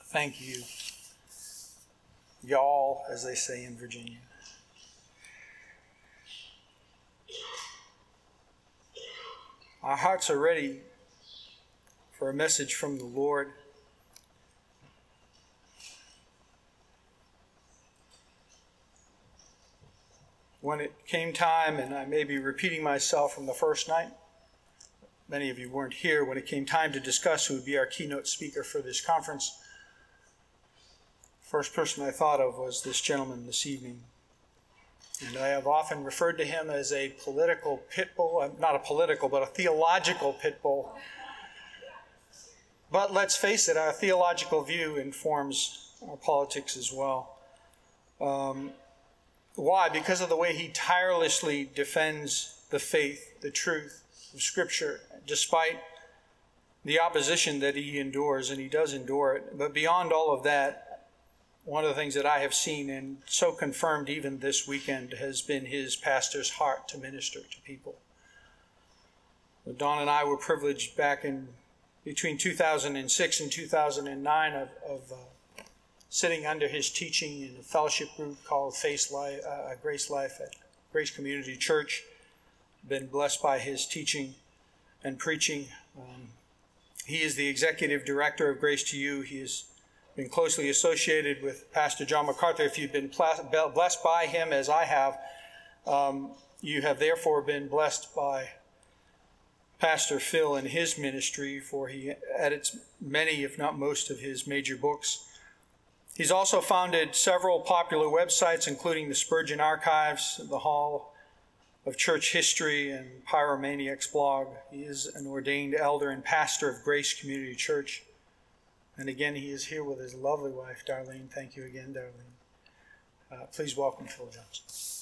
Thank you, y'all, as they say in Virginia. Our hearts are ready for a message from the Lord. When it came time, and I may be repeating myself from the first night, many of you weren't here, when it came time to discuss who would be our keynote speaker for this conference, first person I thought of was this gentleman this evening. And I have often referred to him as a political pit bull, not a political, but a theological pit bull. But let's face it, our theological view informs our politics as well. Why? Because of the way he tirelessly defends the faith, the truth of Scripture, despite the opposition that he endures, and he does endure it. But beyond all of that, one of the things that I have seen, and so confirmed even this weekend, has been his pastor's heart to minister to people. Don and I were privileged back in between 2006 and 2009 of sitting under his teaching in a fellowship group called Grace Life at Grace Community Church. Been blessed by his teaching and preaching. He is the executive director of Grace to You. He has been closely associated with Pastor John MacArthur. If you've been blessed by him as I have, you have therefore been blessed by Pastor Phil and his ministry, for he edits many, if not most, of his major books. He's also founded several popular websites, including the Spurgeon Archives, the Hall of Church History, and Pyromaniacs blog. He is an ordained elder and pastor of Grace Community Church. And again, he is here with his lovely wife, Darlene. Thank you again, Darlene. Please welcome Phil Johnson.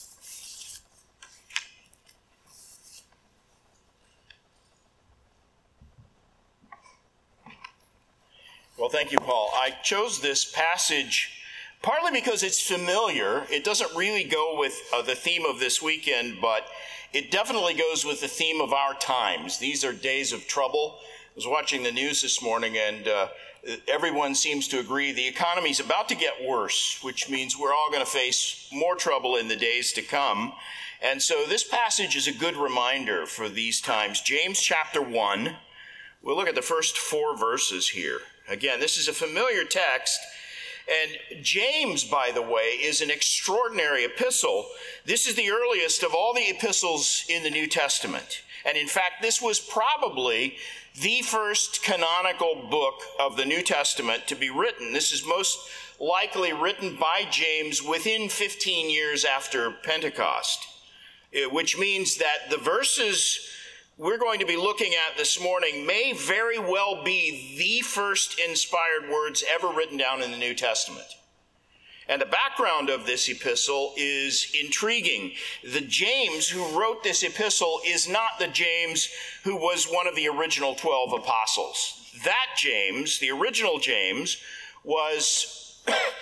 Well, thank you, Paul. I chose this passage partly because it's familiar. It doesn't really go with the theme of this weekend, but it definitely goes with the theme of our times. These are days of trouble. I was watching the news this morning, and everyone seems to agree the economy's about to get worse, which means we're all going to face more trouble in the days to come. And so this passage is a good reminder for these times. James chapter 1. We'll look at the first 4 verses here. Again, this is a familiar text. And James, by the way, is an extraordinary epistle. This is the earliest of all the epistles in the New Testament. And in fact, this was probably the first canonical book of the New Testament to be written. This is most likely written by James within 15 years after Pentecost, which means that the verses we're going to be looking at this morning may very well be the first inspired words ever written down in the New Testament. And the background of this epistle is intriguing. The James who wrote this epistle is not the James who was one of the original 12 apostles. That James, the original James, was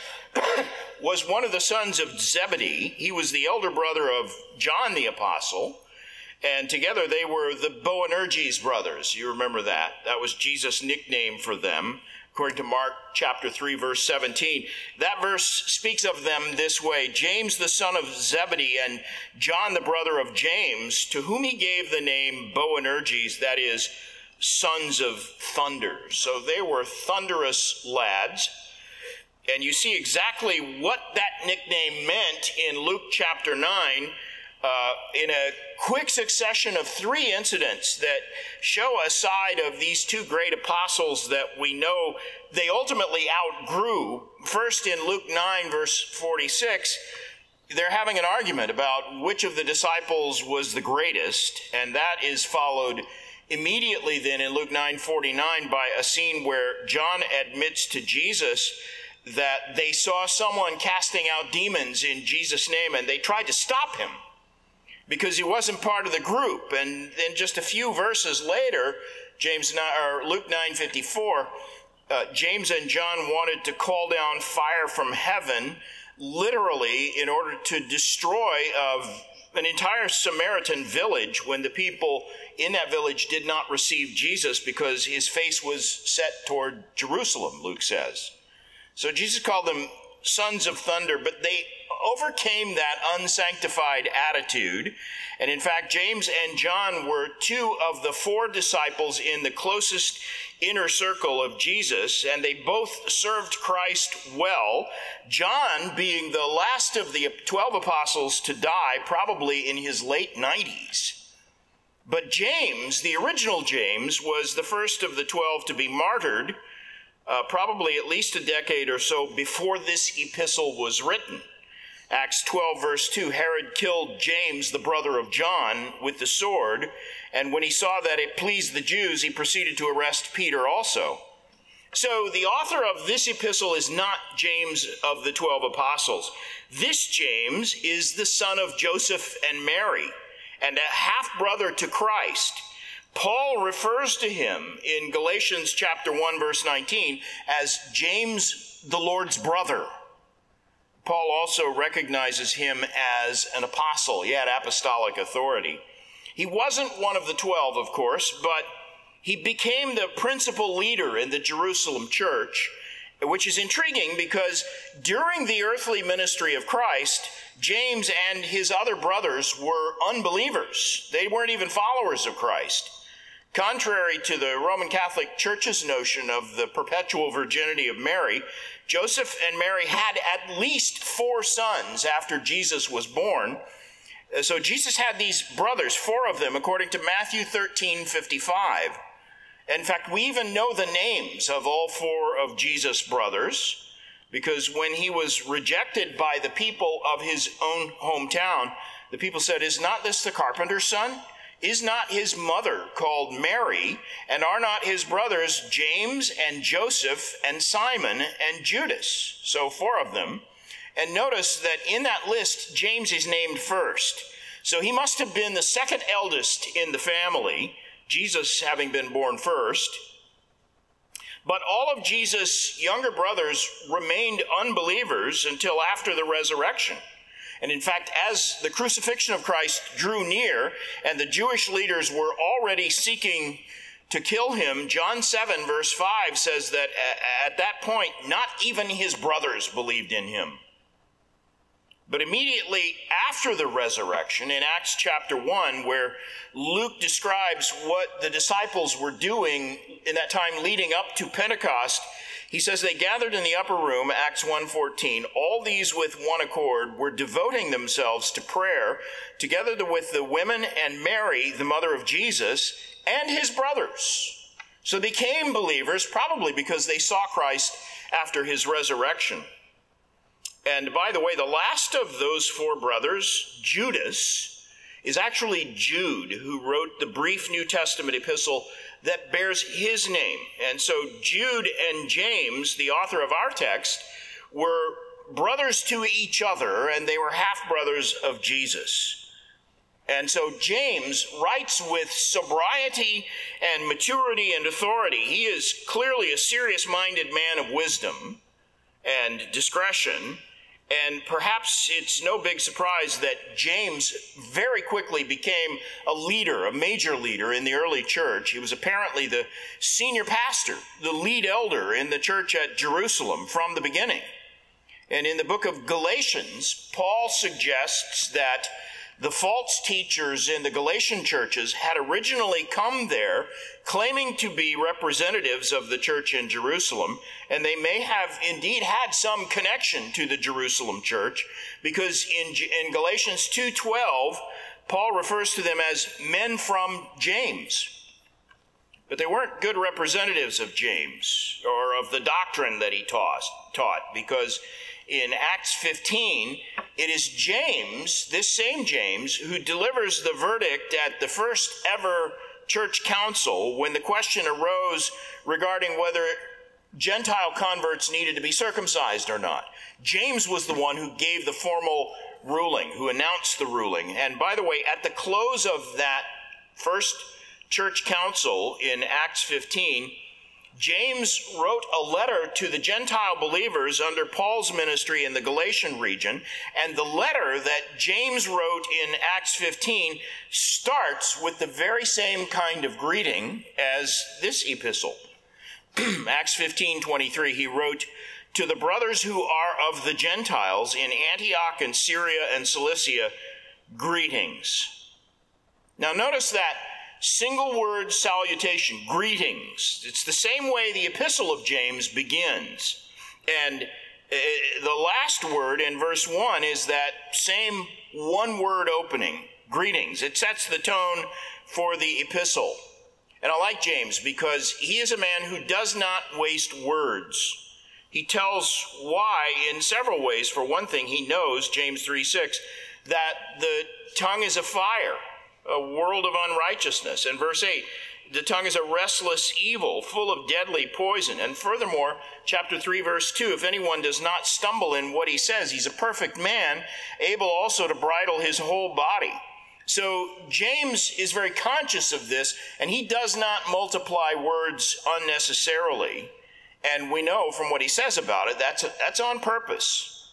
one of the sons of Zebedee. He was the elder brother of John the apostle. And together they were the Boanerges brothers. You remember that. That was Jesus' nickname for them, according to Mark chapter 3, verse 17. That verse speaks of them this way: James the son of Zebedee and John the brother of James, to whom he gave the name Boanerges, that is, sons of thunder. So they were thunderous lads. And you see exactly what that nickname meant in Luke chapter 9, in a quick succession of 3 incidents that show a side of these 2 great apostles that we know they ultimately outgrew. First, in Luke 9, verse 46, they're having an argument about which of the disciples was the greatest, and that is followed immediately then in Luke 9:49 by a scene where John admits to Jesus that they saw someone casting out demons in Jesus' name, and they tried to stop him because he wasn't part of the group. And then just a few verses later, Luke 9:54, James and John wanted to call down fire from heaven, literally, in order to destroy an entire Samaritan village when the people in that village did not receive Jesus because his face was set toward Jerusalem, Luke says. So Jesus called them sons of thunder, but they overcame that unsanctified attitude. And in fact, James and John were two of the 4 disciples in the closest inner circle of Jesus, and they both served Christ well, John being the last of the 12 apostles to die, probably in his late 90s. But James, the original James, was the first of the 12 to be martyred, probably at least a decade or so before this epistle was written. Acts 12, verse 2, Herod killed James, the brother of John, with the sword, and when he saw that it pleased the Jews, he proceeded to arrest Peter also. So the author of this epistle is not James of the 12 apostles. This James is the son of Joseph and Mary, and a half-brother to Christ. Paul refers to him in Galatians chapter 1, verse 19, as James, the Lord's brother. Paul also recognizes him as an apostle. He had apostolic authority. He wasn't one of the 12, of course, but he became the principal leader in the Jerusalem church, which is intriguing because during the earthly ministry of Christ, James and his other brothers were unbelievers. They weren't even followers of Christ. Contrary to the Roman Catholic Church's notion of the perpetual virginity of Mary, Joseph and Mary had at least 4 sons after Jesus was born. So Jesus had these brothers, 4 of them, according to Matthew 13:55. In fact, we even know the names of all 4 of Jesus' brothers, because when he was rejected by the people of his own hometown, the people said, "Is not this the carpenter's son? Is not his mother called Mary? And are not his brothers James and Joseph and Simon and Judas?" So 4 of them. And notice that in that list, James is named first. So he must have been the second eldest in the family, Jesus having been born first. But all of Jesus' younger brothers remained unbelievers until after the resurrection. And in fact, as the crucifixion of Christ drew near and the Jewish leaders were already seeking to kill him, John 7, verse 5 says that at that point, not even his brothers believed in him. But immediately after the resurrection, in Acts chapter 1, where Luke describes what the disciples were doing in that time leading up to Pentecost, he says they gathered in the upper room, Acts 1:14. All these with one accord were devoting themselves to prayer, together with the women and Mary, the mother of Jesus, and his brothers. So they became believers, probably because they saw Christ after his resurrection. And by the way, the last of those 4 brothers, Judas, is actually Jude, who wrote the brief New Testament epistle that bears his name. And so Jude and James, the author of our text, were brothers to each other, and they were half-brothers of Jesus. And so James writes with sobriety and maturity and authority. He is clearly a serious-minded man of wisdom and discretion. And perhaps it's no big surprise that James very quickly became a leader, a major leader in the early church. He was apparently the senior pastor, the lead elder in the church at Jerusalem from the beginning. And in the book of Galatians, Paul suggests that the false teachers in the Galatian churches had originally come there claiming to be representatives of the church in Jerusalem, and they may have indeed had some connection to the Jerusalem church, because in Galatians 2:12, Paul refers to them as men from James. But they weren't good representatives of James or of the doctrine that he taught, because in Acts 15, it is James, this same James, who delivers the verdict at the first ever church council when the question arose regarding whether Gentile converts needed to be circumcised or not. James was the one who gave the formal ruling, who announced the ruling. And by the way, at the close of that first church council in Acts 15, James wrote a letter to the Gentile believers under Paul's ministry in the Galatian region, and the letter that James wrote in Acts 15 starts with the very same kind of greeting as this epistle. Acts 15:23, he wrote, To the brothers who are of the Gentiles in Antioch and Syria and Cilicia, greetings. Now notice that single word salutation, greetings. It's the same way the epistle of James begins. And the last word in verse 1 is that same one word opening, greetings. It sets the tone for the epistle. And I like James because he is a man who does not waste words. He tells why in several ways. For one thing, he knows, James 3:6, that the tongue is a fire, a world of unrighteousness. And verse 8, the tongue is a restless evil, full of deadly poison. And furthermore, chapter 3, verse 2, if anyone does not stumble in what he says, he's a perfect man, able also to bridle his whole body. So James is very conscious of this, and he does not multiply words unnecessarily. And we know from what he says about it, that's on purpose.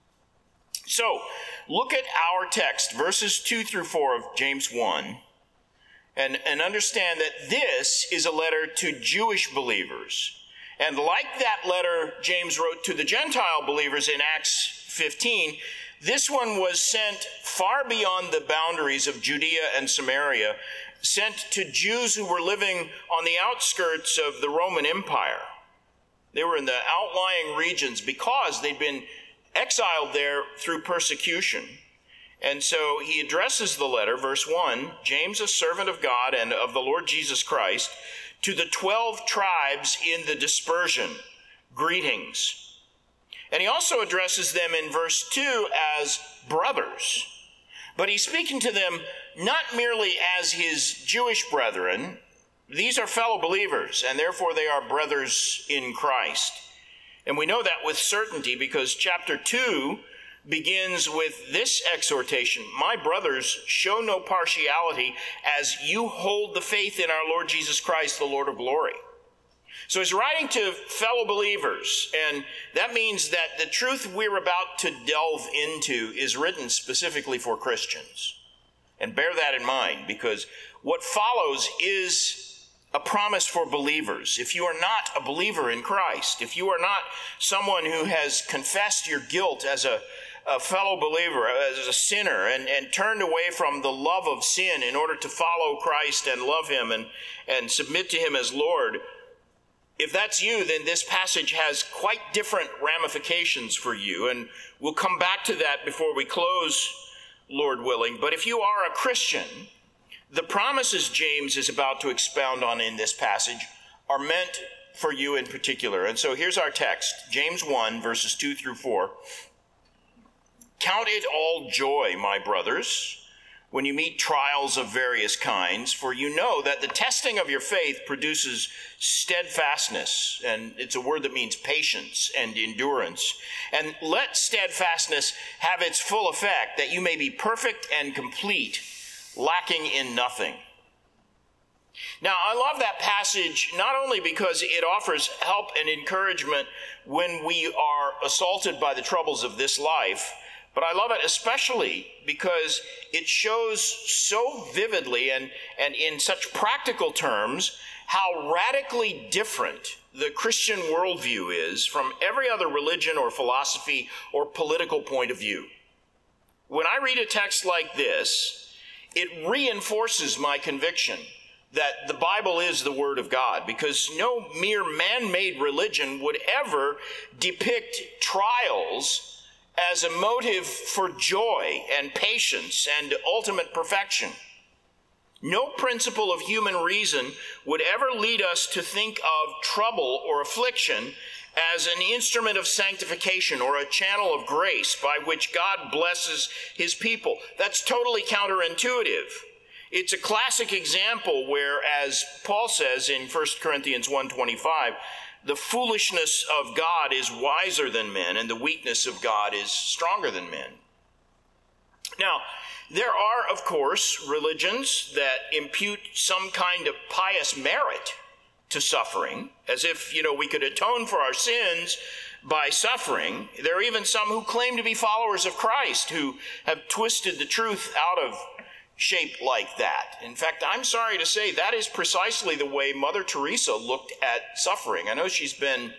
So, look at our text, verses 2 through 4 of James 1, and understand that this is a letter to Jewish believers. And like that letter James wrote to the Gentile believers in Acts 15, this one was sent far beyond the boundaries of Judea and Samaria, sent to Jews who were living on the outskirts of the Roman Empire. They were in the outlying regions because they'd been exiled there through persecution. And so he addresses the letter, verse 1, James, a servant of God and of the Lord Jesus Christ, to the 12 tribes in the dispersion, greetings. And he also addresses them in verse 2 as brothers. But he's speaking to them not merely as his Jewish brethren. These are fellow believers, and therefore they are brothers in Christ. And we know that with certainty because chapter 2 begins with this exhortation, my brothers, show no partiality as you hold the faith in our Lord Jesus Christ, the Lord of glory. So he's writing to fellow believers, and that means that the truth we're about to delve into is written specifically for Christians. And bear that in mind, because what follows is a promise for believers. If you are not a believer in Christ, if you are not someone who has confessed your guilt as a fellow believer, as a sinner, and turned away from the love of sin in order to follow Christ and love him and submit to him as Lord, if that's you, then this passage has quite different ramifications for you, and we'll come back to that before we close, Lord willing. But if you are a Christian, the promises James is about to expound on in this passage are meant for you in particular. And so here's our text, James 1, verses 2 through 4. Count it all joy, my brothers, when you meet trials of various kinds, for you know that the testing of your faith produces steadfastness, and it's a word that means patience and endurance. And let steadfastness have its full effect, that you may be perfect and complete, lacking in nothing. Now, I love that passage not only because it offers help and encouragement when we are assaulted by the troubles of this life, but I love it especially because it shows so vividly and in such practical terms how radically different the Christian worldview is from every other religion or philosophy or political point of view. When I read a text like this, it reinforces my conviction that the Bible is the Word of God, because no mere man-made religion would ever depict trials as a motive for joy and patience and ultimate perfection. No principle of human reason would ever lead us to think of trouble or affliction as an instrument of sanctification or a channel of grace by which God blesses his people. That's totally counterintuitive. It's a classic example where, as Paul says in 1 Corinthians 1:25, the foolishness of God is wiser than men, and the weakness of God is stronger than men. Now, there are, of course, religions that impute some kind of pious merit to suffering, as if, we could atone for our sins by suffering. There are even some who claim to be followers of Christ who have twisted the truth out of shape like that. In fact, I'm sorry to say that is precisely the way Mother Teresa looked at suffering. I know she's been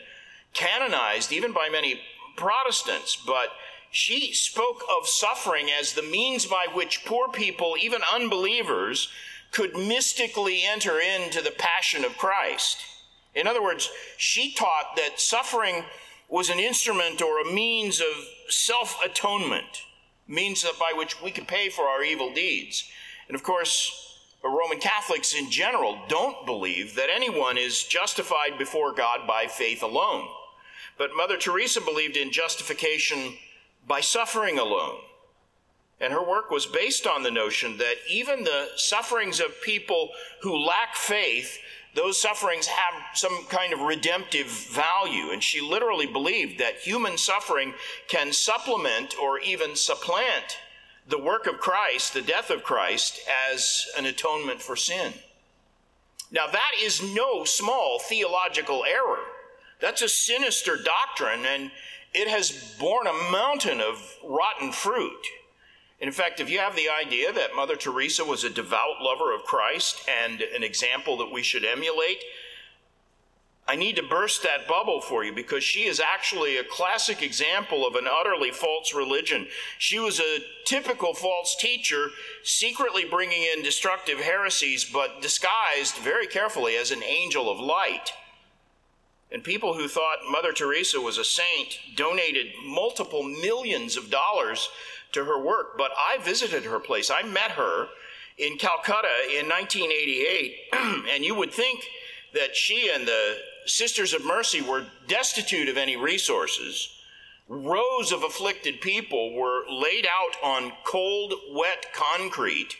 canonized even by many Protestants, but she spoke of suffering as the means by which poor people, even unbelievers, could mystically enter into the passion of Christ. In other words, she taught that suffering was an instrument or a means of self-atonement, means by which we could pay for our evil deeds. And of course, Roman Catholics in general don't believe that anyone is justified before God by faith alone. But Mother Teresa believed in justification by suffering alone. And her work was based on the notion that even the sufferings of people who lack faith, those sufferings have some kind of redemptive value. And she literally believed that human suffering can supplement or even supplant the work of Christ, the death of Christ, as an atonement for sin. Now, that is no small theological error. That's a sinister doctrine, and it has borne a mountain of rotten fruit. In fact, if you have the idea that Mother Teresa was a devout lover of Christ and an example that we should emulate, I need to burst that bubble for you, because she is actually a classic example of an utterly false religion. She was a typical false teacher, secretly bringing in destructive heresies, but disguised very carefully as an angel of light. And people who thought Mother Teresa was a saint donated multiple millions of dollars to her work. But I visited her place. I met her in Calcutta in 1988, and you would think that she and the Sisters of Mercy were destitute of any resources. Rows of afflicted people were laid out on cold, wet concrete,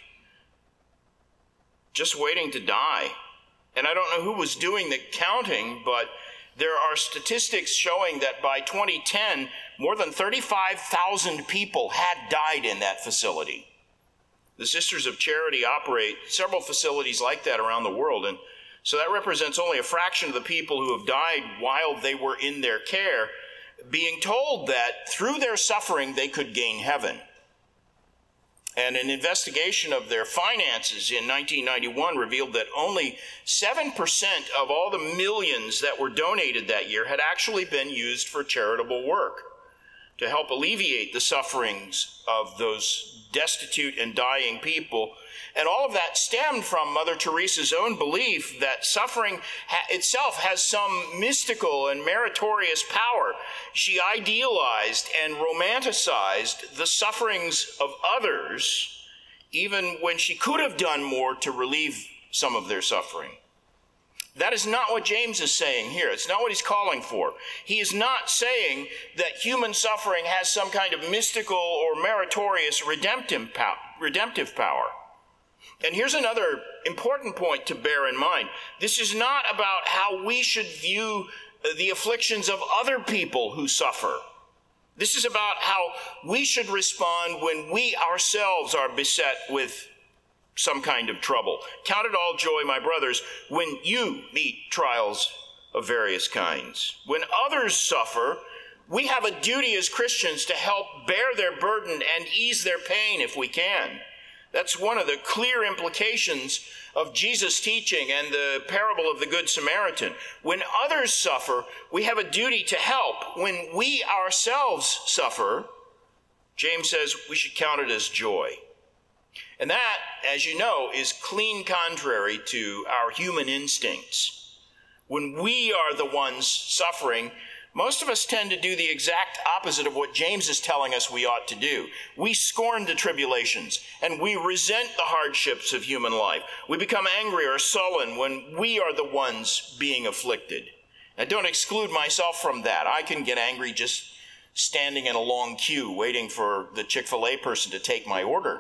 just waiting to die. And I don't know who was doing the counting, but there are statistics showing that by 2010, more than 35,000 people had died in that facility. The Sisters of Charity operate several facilities like that around the world, and so that represents only a fraction of the people who have died while they were in their care, being told that through their suffering they could gain heaven. And an investigation of their finances in 1991 revealed that only 7% of all the millions that were donated that year had actually been used for charitable work to help alleviate the sufferings of those destitute and dying people. And all of that stemmed from Mother Teresa's own belief that suffering itself has some mystical and meritorious power. She idealized and romanticized the sufferings of others, even when she could have done more to relieve some of their suffering. That is not what James is saying here. It's not what he's calling for. He is not saying that human suffering has some kind of mystical or meritorious redemptive power. And here's another important point to bear in mind. This is not about how we should view the afflictions of other people who suffer. This is about how we should respond when we ourselves are beset with some kind of trouble. Count it all joy, my brothers, when you meet trials of various kinds. When others suffer, we have a duty as Christians to help bear their burden and ease their pain if we can. That's one of the clear implications of Jesus' teaching and the parable of the Good Samaritan. When others suffer, we have a duty to help. When we ourselves suffer, James says we should count it as joy. And that, as you know, is clean contrary to our human instincts. When we are the ones suffering, most of us tend to do the exact opposite of what James is telling us we ought to do. We scorn the tribulations, and we resent the hardships of human life. We become angry or sullen when we are the ones being afflicted. Now, don't exclude myself from that. I can get angry just standing in a long queue waiting for the Chick-fil-A person to take my order,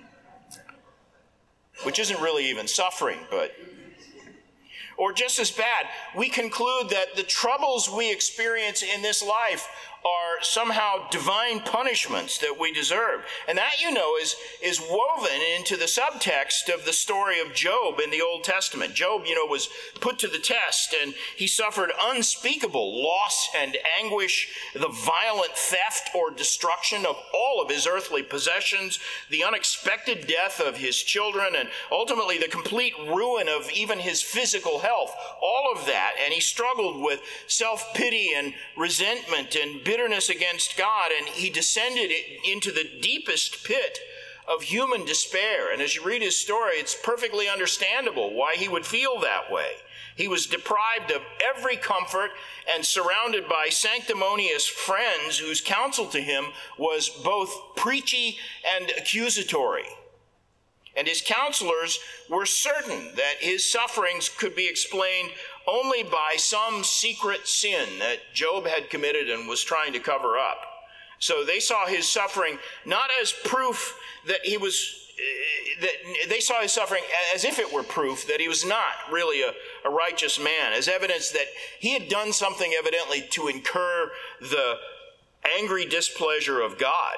which isn't really even suffering, but... Or just as bad, we conclude that the troubles we experience in this life are somehow divine punishments that we deserve. And that, you know, is woven into the subtext of the story of Job in the Old Testament. Job, you know, was put to the test, and he suffered unspeakable loss and anguish, the violent theft or destruction of all of his earthly possessions, the unexpected death of his children, and ultimately the complete ruin of even his physical health, all of that. And he struggled with self-pity and resentment and bitterness against God, and he descended into the deepest pit of human despair. And as you read his story, it's perfectly understandable why he would feel that way. He was deprived of every comfort and surrounded by sanctimonious friends whose counsel to him was both preachy and accusatory. And his counselors were certain that his sufferings could be explained only by some secret sin that Job had committed and was trying to cover up. So they saw his suffering not as proof that they saw his suffering as if it were proof that he was not really a righteous man, as evidence that he had done something evidently to incur the angry displeasure of God.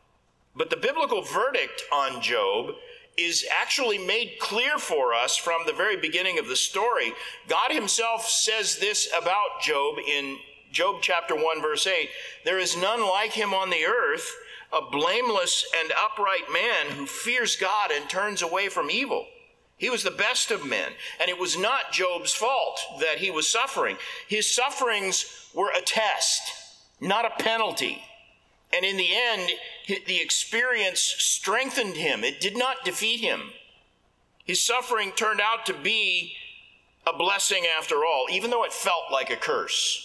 But the biblical verdict on Job is actually made clear for us from the very beginning of the story. God himself says this about Job in Job chapter 1, verse 8, "There is none like him on the earth, a blameless and upright man who fears God and turns away from evil." He was the best of men, and it was not Job's fault that he was suffering. His sufferings were a test, not a penalty. And in the end, the experience strengthened him. It did not defeat him. His suffering turned out to be a blessing after all, even though it felt like a curse.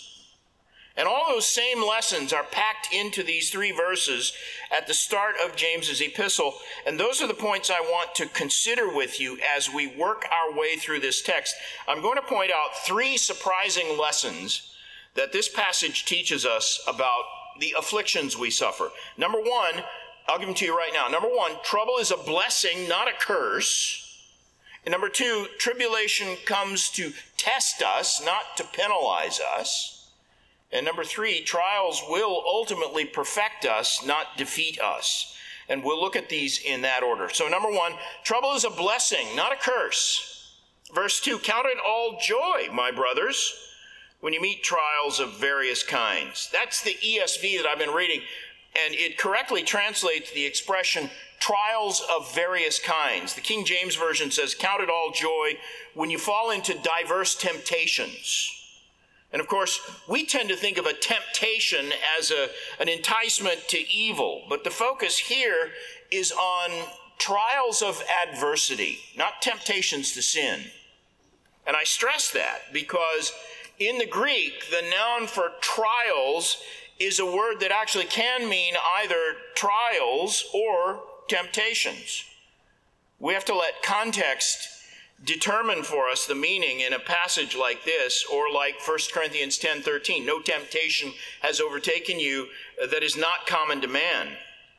And all those same lessons are packed into these 3 verses at the start of James's epistle. And those are the points I want to consider with you as we work our way through this text. I'm going to point out 3 surprising lessons that this passage teaches us about the afflictions we suffer. Number 1, I'll give them to you right now. Number 1, trouble is a blessing, not a curse. And number 2, tribulation comes to test us, not to penalize us. And number 3, trials will ultimately perfect us, not defeat us. And we'll look at these in that order. So number 1, trouble is a blessing, not a curse. Verse 2, count it all joy, my brothers, when you meet trials of various kinds. That's the ESV that I've been reading, and it correctly translates the expression trials of various kinds. The King James Version says, count it all joy when you fall into diverse temptations. And of course, we tend to think of a temptation as an enticement to evil, but the focus here is on trials of adversity, not temptations to sin. And I stress that because in the Greek, the noun for trials is a word that actually can mean either trials or temptations. We have to let context determine for us the meaning in a passage like this, or like 1 Corinthians 10:13, no temptation has overtaken you that is not common to man.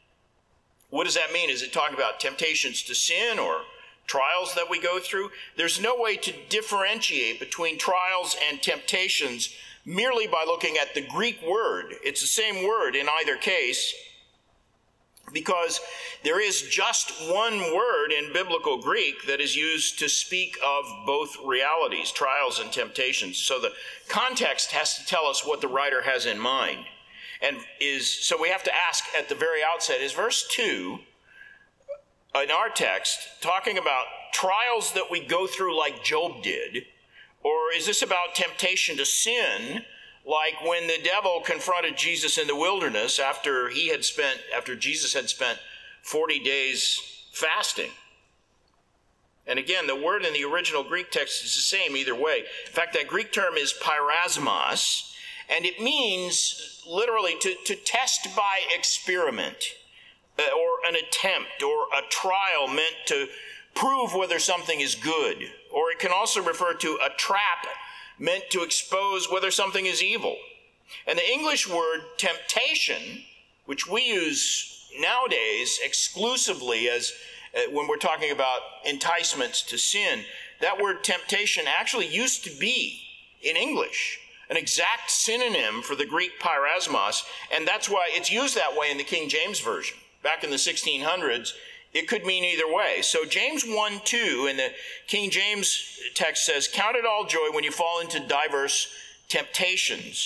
What does that mean? Is it talking about temptations to sin or trials that we go through? There's no way to differentiate between trials and temptations merely by looking at the Greek word. It's the same word in either case, because there is just one word in biblical Greek that is used to speak of both realities, trials and temptations. So the context has to tell us what the writer has in mind. So we have to ask at the very outset, is verse 2 in our text talking about trials that we go through like Job did, or is this about temptation to sin, like when the devil confronted Jesus in the wilderness after Jesus had spent 40 days fasting? And again, the word in the original Greek text is the same either way. In fact, that Greek term is pyrasmos, and it means literally to test by experiment, or an attempt, or a trial meant to prove whether something is good. Or it can also refer to a trap meant to expose whether something is evil. And the English word temptation, which we use nowadays exclusively as when we're talking about enticements to sin, that word temptation actually used to be in English an exact synonym for the Greek pyrasmos, and that's why it's used that way in the King James Version. Back in the 1600s, it could mean either way. So James 1:2 in the King James text says, count it all joy when you fall into diverse temptations.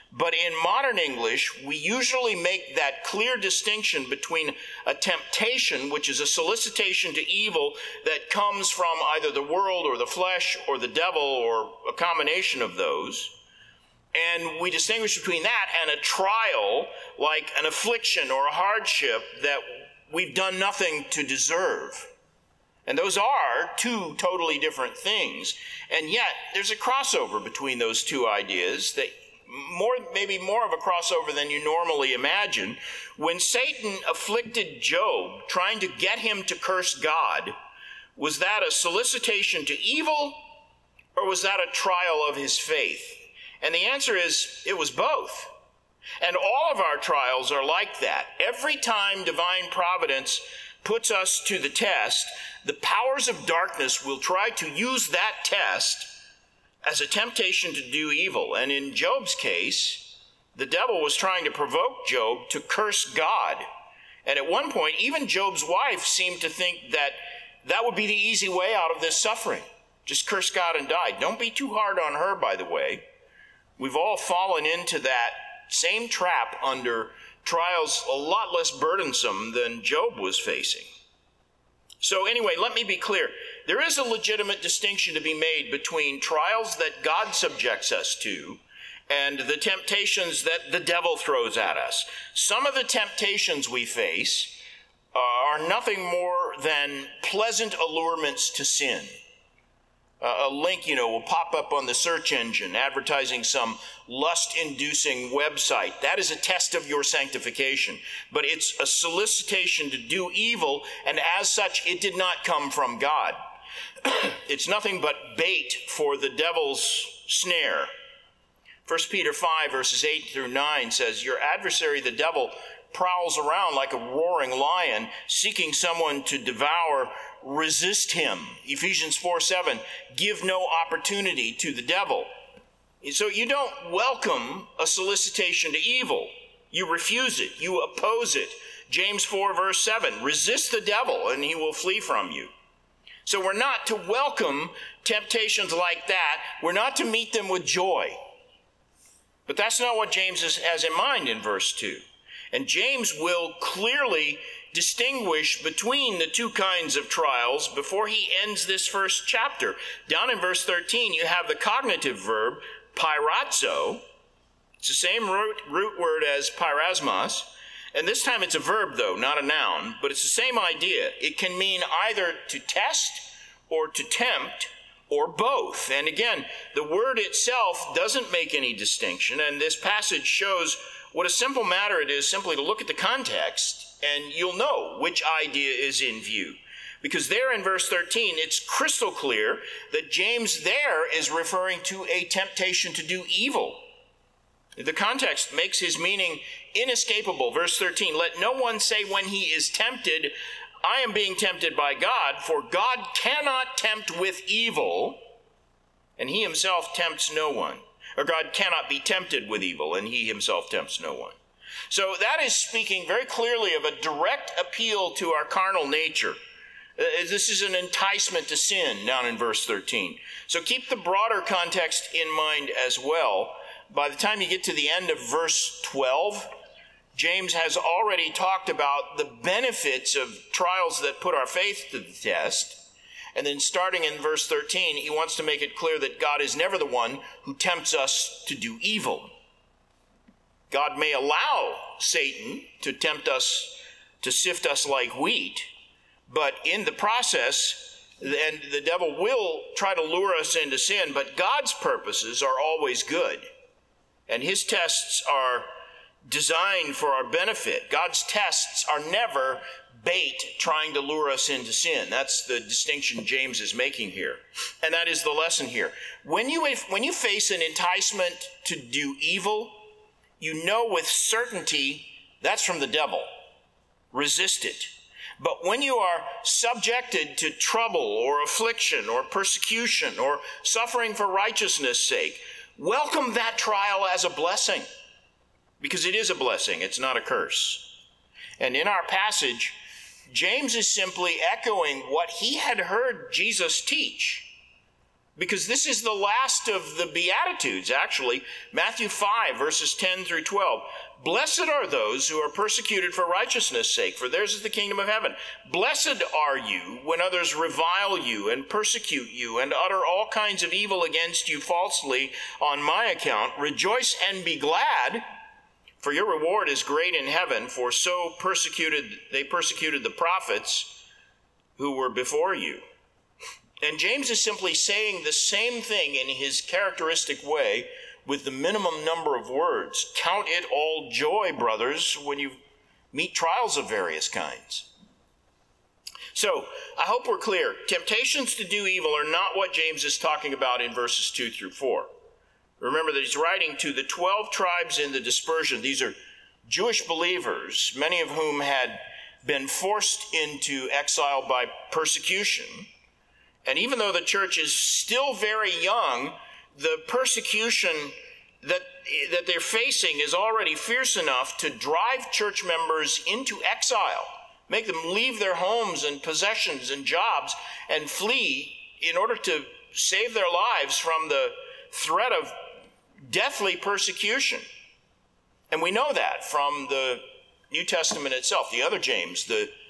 But in modern English, we usually make that clear distinction between a temptation, which is a solicitation to evil that comes from either the world or the flesh or the devil or a combination of those. And we distinguish between that and a trial, like an affliction or a hardship that we've done nothing to deserve. And those are two totally different things. And yet, there's a crossover between those two ideas, that maybe more of a crossover than you normally imagine. When Satan afflicted Job, trying to get him to curse God, was that a solicitation to evil, or was that a trial of his faith? And the answer is, it was both. And all of our trials are like that. Every time divine providence puts us to the test, the powers of darkness will try to use that test as a temptation to do evil. And in Job's case, the devil was trying to provoke Job to curse God. And at one point, even Job's wife seemed to think that that would be the easy way out of this suffering. Just curse God and die. Don't be too hard on her, by the way. We've all fallen into that same trap under trials a lot less burdensome than Job was facing. So anyway, let me be clear. There is a legitimate distinction to be made between trials that God subjects us to and the temptations that the devil throws at us. Some of the temptations we face are nothing more than pleasant allurements to sin. A link, will pop up on the search engine advertising some lust-inducing website. That is a test of your sanctification. But it's a solicitation to do evil, and as such, it did not come from God. It's nothing but bait for the devil's snare. 1 Peter 5, verses 8 through 9 says, "Your adversary, the devil, prowls around like a roaring lion, seeking someone to devour. Resist him." Ephesians 4:7, "Give no opportunity to the devil." So you don't welcome a solicitation to evil. You refuse it. You oppose it. James 4, verse 7, "Resist the devil and he will flee from you." So we're not to welcome temptations like that. We're not to meet them with joy. But that's not what James has in mind in verse 2. And James will clearly distinguish between the two kinds of trials before he ends this first chapter. Down in verse 13, you have the cognitive verb, pirazo. It's the same root word as pyrasmos. And this time it's a verb, though, not a noun. But it's the same idea. It can mean either to test or to tempt or both. And again, the word itself doesn't make any distinction. And this passage shows what a simple matter it is simply to look at the context, and you'll know which idea is in view. Because there in verse 13, it's crystal clear that James there is referring to a temptation to do evil. The context makes his meaning inescapable. Verse 13, "Let no one say when he is tempted, I am being tempted by God, for God cannot tempt with evil, and he himself tempts no one." Or God cannot be tempted with evil, and he himself tempts no one. So that is speaking very clearly of a direct appeal to our carnal nature. This is an enticement to sin down in verse 13. So keep the broader context in mind as well. By the time you get to the end of verse 12, James has already talked about the benefits of trials that put our faith to the test. And then starting in verse 13, he wants to make it clear that God is never the one who tempts us to do evil. God may allow Satan to tempt us, to sift us like wheat, but in the process, and the devil will try to lure us into sin, but God's purposes are always good. And his tests are designed for our benefit. God's tests are never bait trying to lure us into sin. That's the distinction James is making here. And that is the lesson here. When you face an enticement to do evil, you know with certainty that's from the devil. Resist it. But when you are subjected to trouble or affliction or persecution or suffering for righteousness' sake, welcome that trial as a blessing. Because it is a blessing, it's not a curse. And in our passage, James is simply echoing what he had heard Jesus teach. Because this is the last of the Beatitudes, actually. Matthew 5, verses 10 through 12. Blessed are those who are persecuted for righteousness' sake, for theirs is the kingdom of heaven. Blessed are you when others revile you and persecute you and utter all kinds of evil against you falsely on my account. Rejoice and be glad, for your reward is great in heaven, for so they persecuted the prophets who were before you. And James is simply saying the same thing in his characteristic way with the minimum number of words. Count it all joy, brothers, when you meet trials of various kinds. So, I hope we're clear. Temptations to do evil are not what James is talking about in verses 2 through 4. Remember that he's writing to the 12 tribes in the dispersion. These are Jewish believers, many of whom had been forced into exile by persecution. And even though the church is still very young, the persecution that they're facing is already fierce enough to drive church members into exile, make them leave their homes and possessions and jobs and flee in order to save their lives from the threat of deathly persecution. And we know that from the New Testament itself. The other James,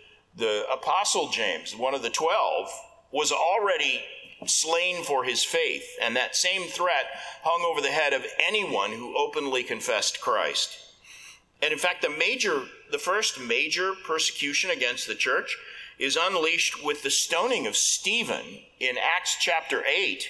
the Apostle James, one of the 12, was already slain for his faith, and that same threat hung over the head of anyone who openly confessed Christ. And in fact, the first major persecution against the church is unleashed with the stoning of Stephen in Acts chapter 8.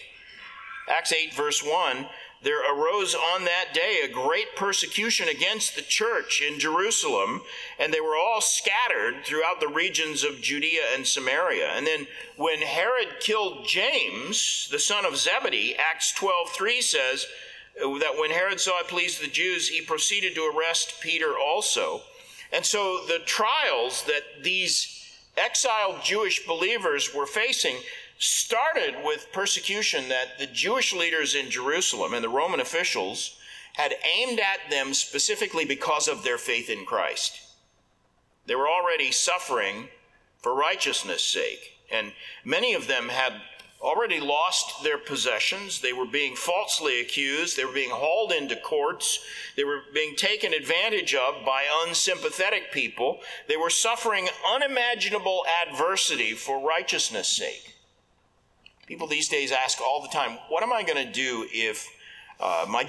Acts 8 verse 1, there arose on that day a great persecution against the church in Jerusalem, and they were all scattered throughout the regions of Judea and Samaria. And then when Herod killed James, the son of Zebedee, Acts 12:3 says that when Herod saw it pleased the Jews, he proceeded to arrest Peter also. And so the trials that these exiled Jewish believers were facing started with persecution that the Jewish leaders in Jerusalem and the Roman officials had aimed at them specifically because of their faith in Christ. They were already suffering for righteousness' sake, and many of them had already lost their possessions. They were being falsely accused. They were being hauled into courts. They were being taken advantage of by unsympathetic people. They were suffering unimaginable adversity for righteousness' sake. People these days ask all the time, what am I going to do if at my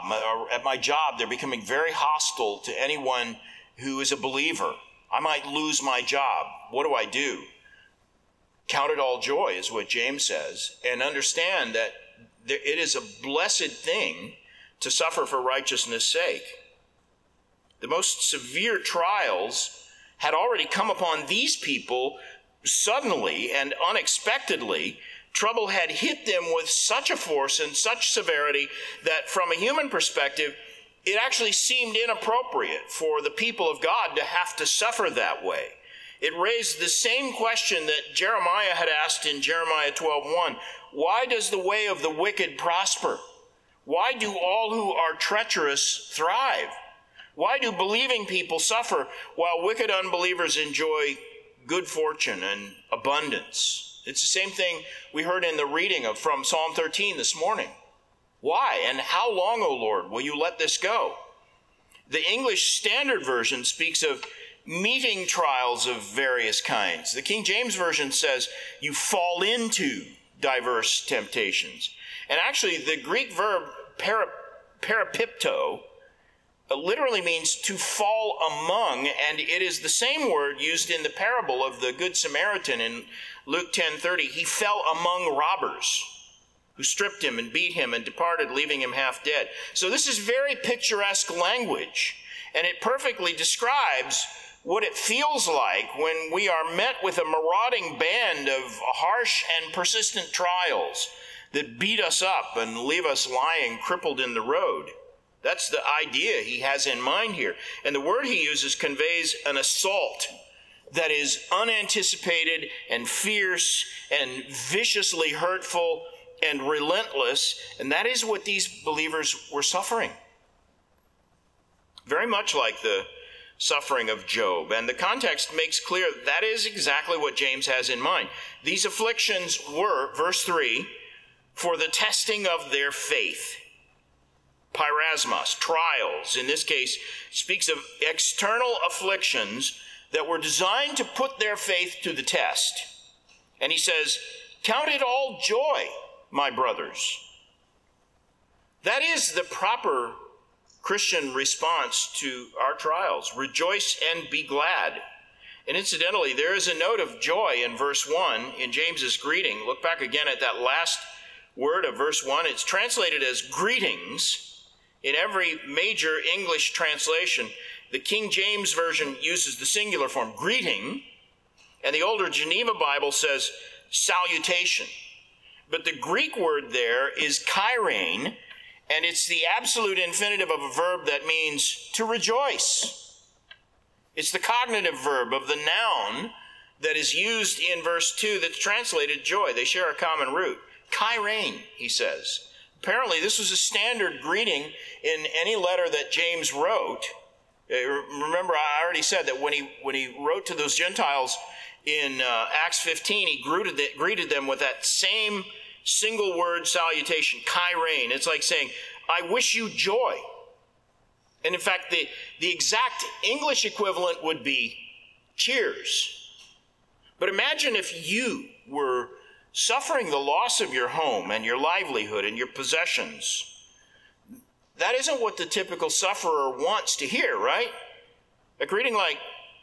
job they're becoming very hostile to anyone who is a believer? I might lose my job. What do I do? Count it all joy is what James says, and understand that it is a blessed thing to suffer for righteousness' sake. The most severe trials had already come upon these people suddenly and unexpectedly. Trouble had hit them with such a force and such severity that from a human perspective, it actually seemed inappropriate for the people of God to have to suffer that way. It raised the same question that Jeremiah had asked in Jeremiah 12:1. Why does the way of the wicked prosper? Why do all who are treacherous thrive? Why do believing people suffer while wicked unbelievers enjoy good fortune and abundance? It's the same thing we heard in the reading from Psalm 13 this morning. Why and how long, O Lord, will you let this go? The English Standard Version speaks of meeting trials of various kinds. The King James Version says you fall into diverse temptations. And actually, the Greek verb parapipto literally means to fall among, and it is the same word used in the parable of the Good Samaritan in Luke 10:30. He fell among robbers who stripped him and beat him and departed, leaving him half dead. So this is very picturesque language, and it perfectly describes what it feels like when we are met with a marauding band of harsh and persistent trials that beat us up and leave us lying crippled in the road. That's the idea he has in mind here. And the word he uses conveys an assault that is unanticipated and fierce and viciously hurtful and relentless. And that is what these believers were suffering. Very much like the suffering of Job. And the context makes clear that is exactly what James has in mind. These afflictions were, verse 3, for the testing of their faith. Pyrasmos, trials, in this case, speaks of external afflictions that were designed to put their faith to the test. And he says, "Count it all joy, my brothers." That is the proper Christian response to our trials. Rejoice and be glad. And incidentally, there is a note of joy in verse 1 in James's greeting. Look back again at that last word of verse 1. It's translated as greetings in every major English translation. The King James Version uses the singular form, greeting, and the older Geneva Bible says salutation. But the Greek word there is kairein, and it's the absolute infinitive of a verb that means to rejoice. It's the cognitive verb of the noun that is used in verse 2 that's translated joy. They share a common root. Kairein, he says. Apparently, this was a standard greeting in any letter that James wrote. Remember, I already said that when he wrote to those Gentiles in Acts 15, he greeted them with that same single word salutation, kairein. It's like saying, "I wish you joy." And in fact, the exact English equivalent would be cheers. But imagine if you were suffering the loss of your home and your livelihood and your possessions. That isn't what the typical sufferer wants to hear, right? A greeting like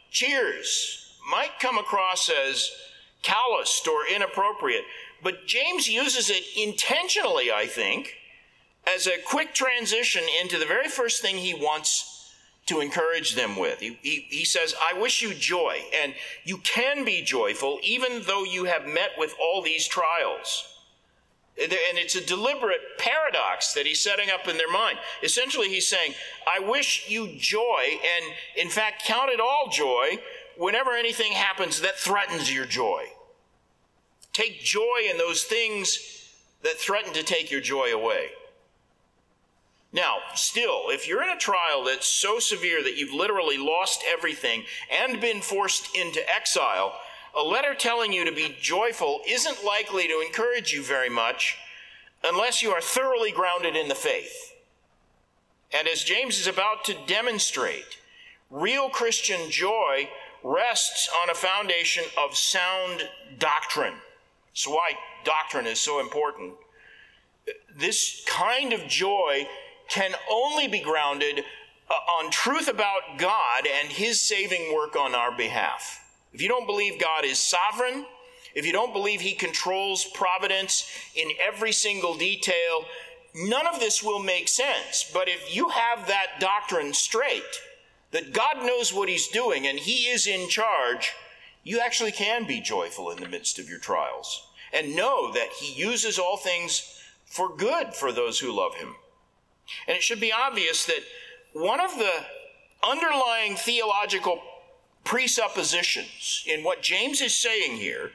cheers might come across as calloused or inappropriate, but James uses it intentionally, I think, as a quick transition into the very first thing he wants to encourage them with. He says, "I wish you joy," and you can be joyful even though you have met with all these trials. And it's a deliberate paradox that he's setting up in their mind. Essentially, he's saying, "I wish you joy, and in fact, count it all joy whenever anything happens that threatens your joy. Take joy in those things that threaten to take your joy away." Now, still, if you're in a trial that's so severe that you've literally lost everything and been forced into exile, a letter telling you to be joyful isn't likely to encourage you very much unless you are thoroughly grounded in the faith. And as James is about to demonstrate, real Christian joy rests on a foundation of sound doctrine. That's why doctrine is so important. This kind of joy can only be grounded on truth about God and his saving work on our behalf. If you don't believe God is sovereign, if you don't believe he controls providence in every single detail, none of this will make sense. But if you have that doctrine straight, that God knows what he's doing and he is in charge, you actually can be joyful in the midst of your trials and know that he uses all things for good for those who love him. And it should be obvious that one of the underlying theological presuppositions in what James is saying here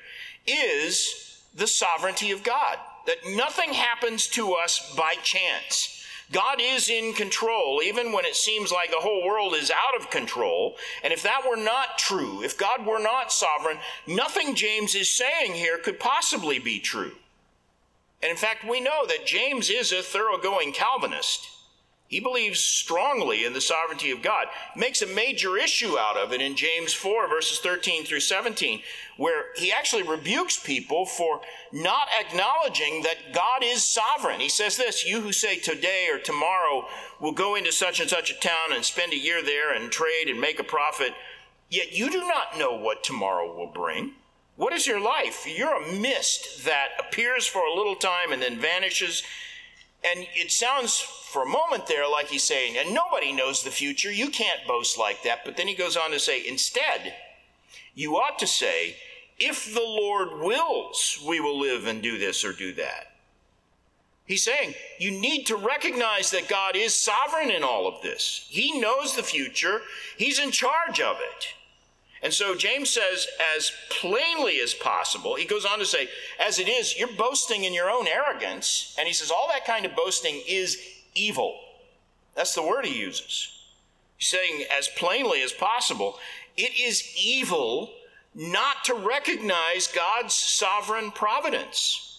is the sovereignty of God, that nothing happens to us by chance. God is in control, even when it seems like the whole world is out of control. And if that were not true, if God were not sovereign, nothing James is saying here could possibly be true. And in fact, we know that James is a thoroughgoing Calvinist. He believes strongly in the sovereignty of God. Makes a major issue out of it in James 4, verses 13 through 17, where he actually rebukes people for not acknowledging that God is sovereign. He says this, "You who say today or tomorrow will go into such and such a town and spend a year there and trade and make a profit, yet you do not know what tomorrow will bring. What is your life? You're a mist that appears for a little time and then vanishes." And it sounds for a moment there like he's saying, and nobody knows the future. You can't boast like that. But then he goes on to say, instead, you ought to say, if the Lord wills, we will live and do this or do that. He's saying you need to recognize that God is sovereign in all of this. He knows the future. He's in charge of it. And so James says, as plainly as possible, he goes on to say, as it is, you're boasting in your own arrogance. And he says, all that kind of boasting is evil. That's the word he uses. He's saying, as plainly as possible, it is evil not to recognize God's sovereign providence.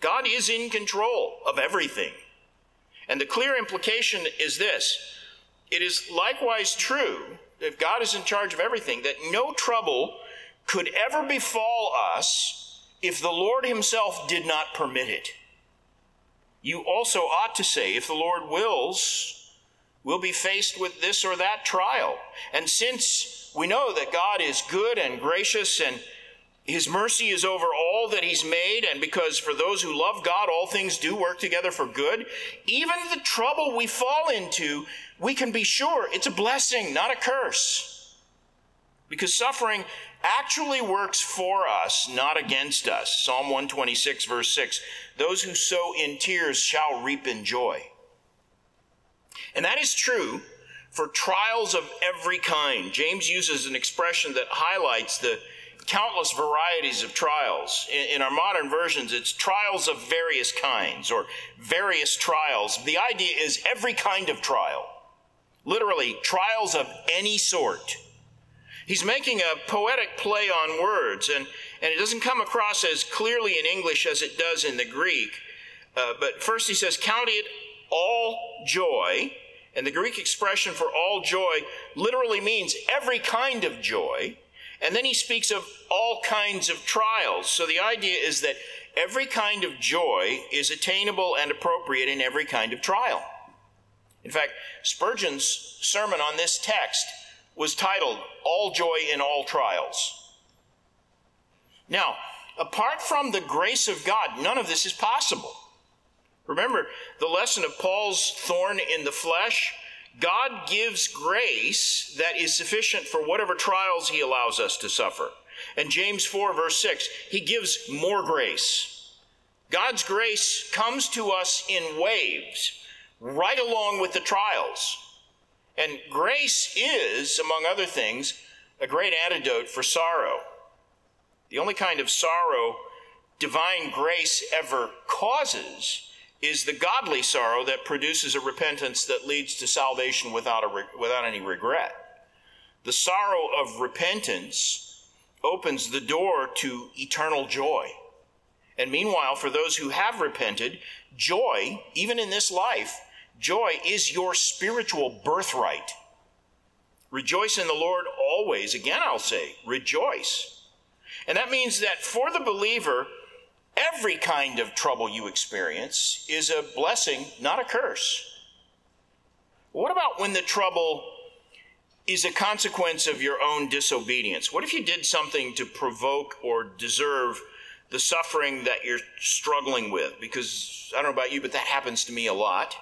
God is in control of everything. And the clear implication is this: it is likewise true, if God is in charge of everything, that no trouble could ever befall us if the Lord himself did not permit it. You also ought to say, if the Lord wills, we'll be faced with this or that trial. And since we know that God is good and gracious and his mercy is over all that he's made, and because for those who love God, all things do work together for good, even the trouble we fall into, we can be sure it's a blessing, not a curse. Because suffering actually works for us, not against us. Psalm 126, verse 6, those who sow in tears shall reap in joy. And that is true for trials of every kind. James uses an expression that highlights the countless varieties of trials. In our modern versions, it's trials of various kinds or various trials. The idea is every kind of trial. Literally, trials of any sort. He's making a poetic play on words, and it doesn't come across as clearly in English as it does in the Greek. But first he says, count it all joy. And the Greek expression for all joy literally means every kind of joy. And then he speaks of all kinds of trials. So the idea is that every kind of joy is attainable and appropriate in every kind of trial. In fact, Spurgeon's sermon on this text was titled, All Joy in All Trials. Now, apart from the grace of God, none of this is possible. Remember the lesson of Paul's thorn in the flesh? God gives grace that is sufficient for whatever trials he allows us to suffer. And James 4, verse 6, he gives more grace. God's grace comes to us in waves, right along with the trials. And grace is, among other things, a great antidote for sorrow. The only kind of sorrow divine grace ever causes is the godly sorrow that produces a repentance that leads to salvation without any regret. The sorrow of repentance opens the door to eternal joy. And meanwhile, for those who have repented, joy, even in this life, joy is your spiritual birthright. Rejoice in the Lord always. Again, I'll say, rejoice. And that means that for the believer, every kind of trouble you experience is a blessing, not a curse. What about when the trouble is a consequence of your own disobedience? What if you did something to provoke or deserve the suffering that you're struggling with? Because I don't know about you, but that happens to me a lot.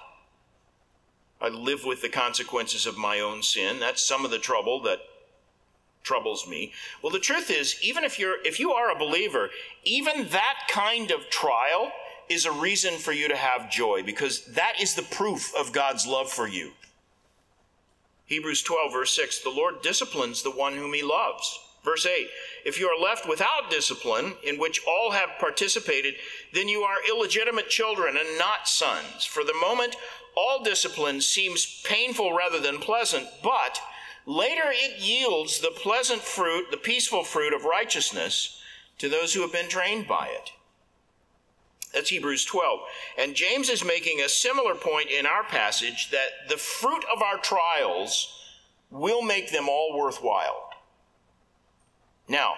I live with the consequences of my own sin. That's some of the trouble that troubles me. Well, the truth is, even if you are a believer, even that kind of trial is a reason for you to have joy, because that is the proof of God's love for you. Hebrews 12, verse 6, the Lord disciplines the one whom he loves. Verse 8, if you are left without discipline, in which all have participated, then you are illegitimate children and not sons. For the moment, all discipline seems painful rather than pleasant, but later it yields the pleasant fruit, the peaceful fruit of righteousness to those who have been trained by it. That's Hebrews 12. And James is making a similar point in our passage, that the fruit of our trials will make them all worthwhile. Now,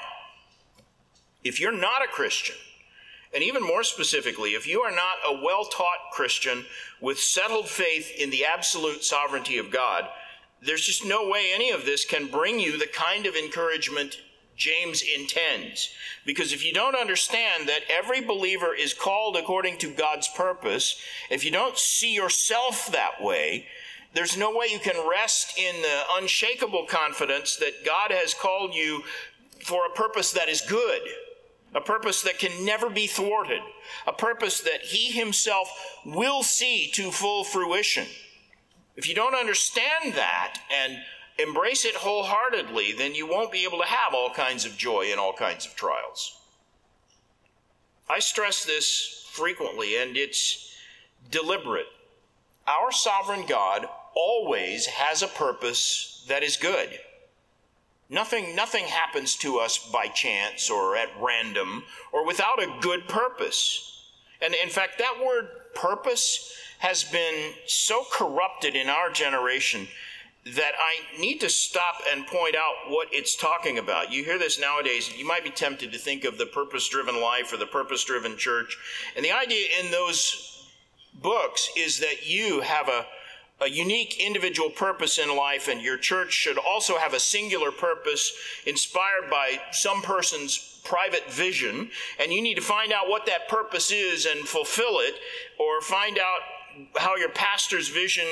if you're not a Christian, and even more specifically, if you are not a well-taught Christian with settled faith in the absolute sovereignty of God, there's just no way any of this can bring you the kind of encouragement James intends. Because if you don't understand that every believer is called according to God's purpose, if you don't see yourself that way, there's no way you can rest in the unshakable confidence that God has called you for a purpose that is good, a purpose that can never be thwarted, a purpose that he himself will see to full fruition. If you don't understand that and embrace it wholeheartedly, then you won't be able to have all kinds of joy in all kinds of trials. I stress this frequently, and it's deliberate. Our sovereign God always has a purpose that is good. Nothing happens to us by chance or at random or without a good purpose. And in fact, that word purpose has been so corrupted in our generation that I need to stop and point out what it's talking about. You hear this nowadays, you might be tempted to think of the purpose-driven life or the purpose-driven church. And the idea in those books is that you have a unique individual purpose in life, and your church should also have a singular purpose inspired by some person's private vision, and you need to find out what that purpose is and fulfill it, or find out how your pastor's vision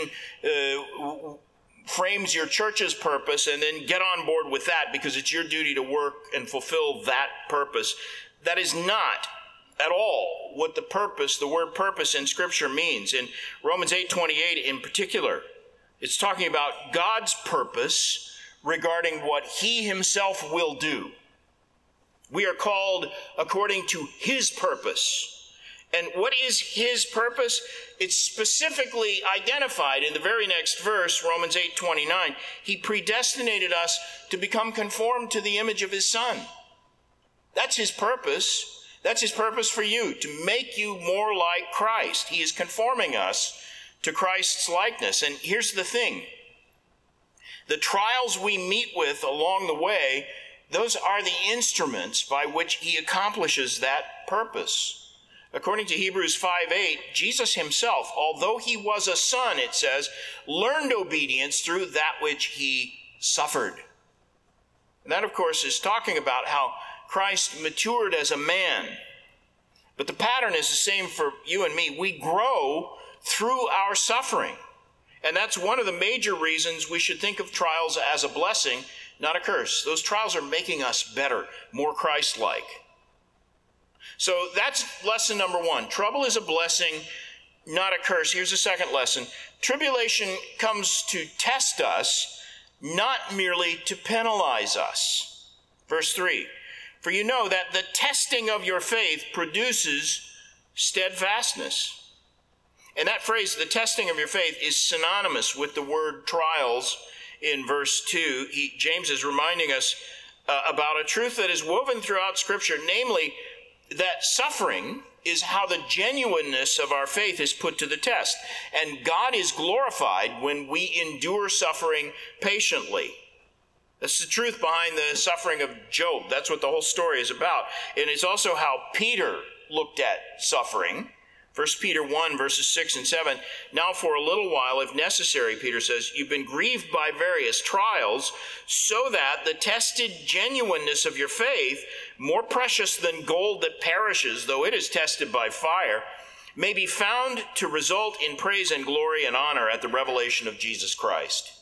frames your church's purpose, and then get on board with that because it's your duty to work and fulfill that purpose. That is not at all what the word purpose in Scripture means. In Romans 8:28 in particular, it's talking about God's purpose regarding what he himself will do. We are called according to his purpose. And what is his purpose? It's specifically identified in the very next verse, Romans 8:29. He predestinated us to become conformed to the image of his Son. That's his purpose. That's his purpose for you, to make you more like Christ. He is conforming us to Christ's likeness. And here's the thing. The trials we meet with along the way, those are the instruments by which he accomplishes that purpose. According to Hebrews 5:8, Jesus himself, although he was a son, it says, learned obedience through that which he suffered. And that, of course, is talking about how Christ matured as a man. But the pattern is the same for you and me. We grow through our suffering. And that's one of the major reasons we should think of trials as a blessing, not a curse. Those trials are making us better, more Christ-like. So that's lesson number one. Trouble is a blessing, not a curse. Here's the second lesson. Tribulation comes to test us, not merely to penalize us. Verse 3, for you know that the testing of your faith produces steadfastness. And that phrase, the testing of your faith, is synonymous with the word trials in verse 2. James is reminding us about a truth that is woven throughout Scripture, namely that suffering is how the genuineness of our faith is put to the test. And God is glorified when we endure suffering patiently. That's the truth behind the suffering of Job. That's what the whole story is about. And it's also how Peter looked at suffering. 1 Peter 1, verses 6 and 7. Now for a little while, if necessary, Peter says, you've been grieved by various trials, so that the tested genuineness of your faith, more precious than gold that perishes, though it is tested by fire, may be found to result in praise and glory and honor at the revelation of Jesus Christ.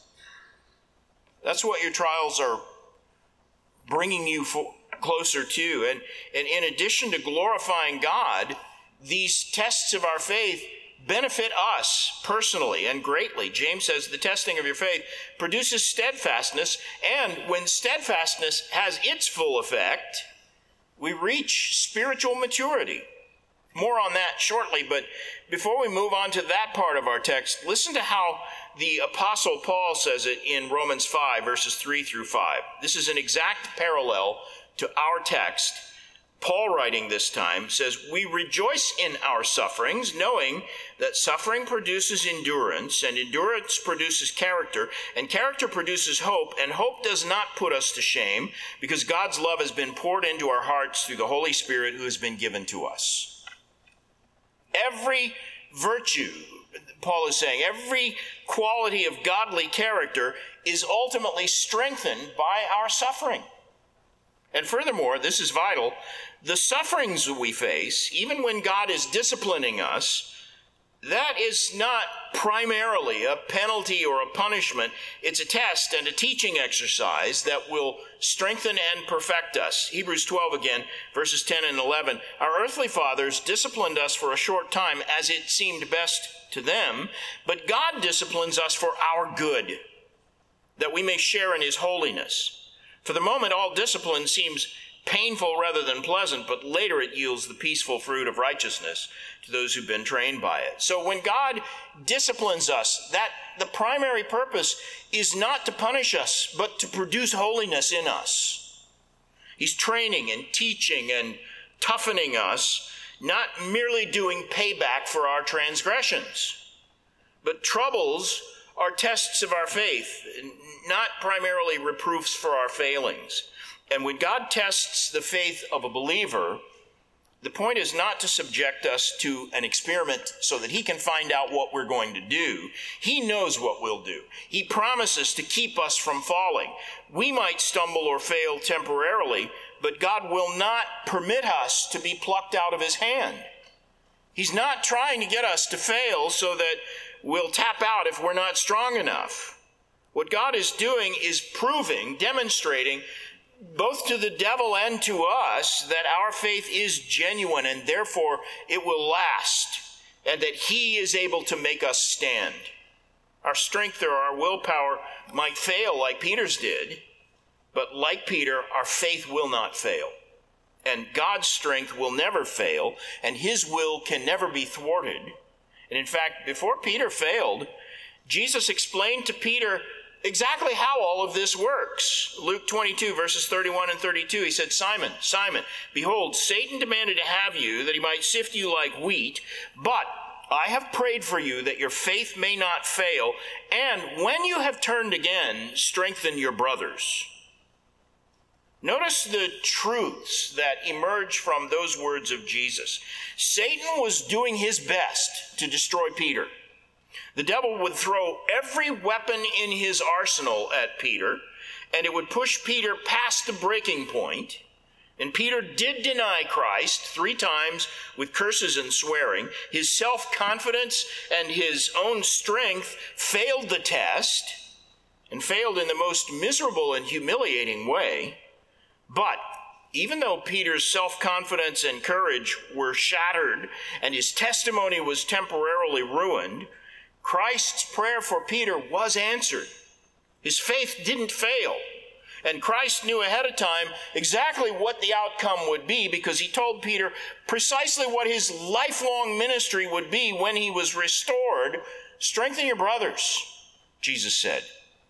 That's what your trials are bringing you closer to. And in addition to glorifying God, these tests of our faith benefit us personally and greatly. James says the testing of your faith produces steadfastness, and when steadfastness has its full effect, we reach spiritual maturity. More on that shortly, but before we move on to that part of our text, listen to how the Apostle Paul says it in Romans 5, verses 3 through 5. This is an exact parallel to our text. Paul, writing this time, says, we rejoice in our sufferings, knowing that suffering produces endurance, and endurance produces character, and character produces hope, and hope does not put us to shame, because God's love has been poured into our hearts through the Holy Spirit who has been given to us. Every virtue, Paul is saying, every quality of godly character is ultimately strengthened by our suffering. And furthermore, this is vital, the sufferings we face, even when God is disciplining us, that is not primarily a penalty or a punishment. It's a test and a teaching exercise that will strengthen and perfect us. Hebrews 12 again, verses 10 and 11. Our earthly fathers disciplined us for a short time as it seemed best to them, but God disciplines us for our good, that we may share in his holiness. For the moment, all discipline seems painful rather than pleasant, but later it yields the peaceful fruit of righteousness to those who've been trained by it. So when God disciplines us, that the primary purpose is not to punish us, but to produce holiness in us. He's training and teaching and toughening us not merely doing payback for our transgressions. But troubles are tests of our faith, not primarily reproofs for our failings. And when God tests the faith of a believer, the point is not to subject us to an experiment so that he can find out what we're going to do. He knows what we'll do. He promises to keep us from falling. We might stumble or fail temporarily, but God will not permit us to be plucked out of his hand. He's not trying to get us to fail so that we'll tap out if we're not strong enough. What God is doing is proving, demonstrating, both to the devil and to us, that our faith is genuine and therefore it will last, and that he is able to make us stand. Our strength or our willpower might fail like Peter's did, but like Peter, our faith will not fail. And God's strength will never fail, and his will can never be thwarted. And in fact, before Peter failed, Jesus explained to Peter exactly how all of this works. Luke 22, verses 31 and 32, he said, Simon, Simon, behold, Satan demanded to have you, that he might sift you like wheat, but I have prayed for you that your faith may not fail, and when you have turned again, strengthen your brothers. Notice the truths that emerge from those words of Jesus. Satan was doing his best to destroy Peter. The devil would throw every weapon in his arsenal at Peter, and it would push Peter past the breaking point. And Peter did deny Christ 3 times with curses and swearing. His self-confidence and his own strength failed the test, and failed in the most miserable and humiliating way. But even though Peter's self-confidence and courage were shattered and his testimony was temporarily ruined, Christ's prayer for Peter was answered. His faith didn't fail. And Christ knew ahead of time exactly what the outcome would be, because he told Peter precisely what his lifelong ministry would be when he was restored. Strengthen your brothers, Jesus said.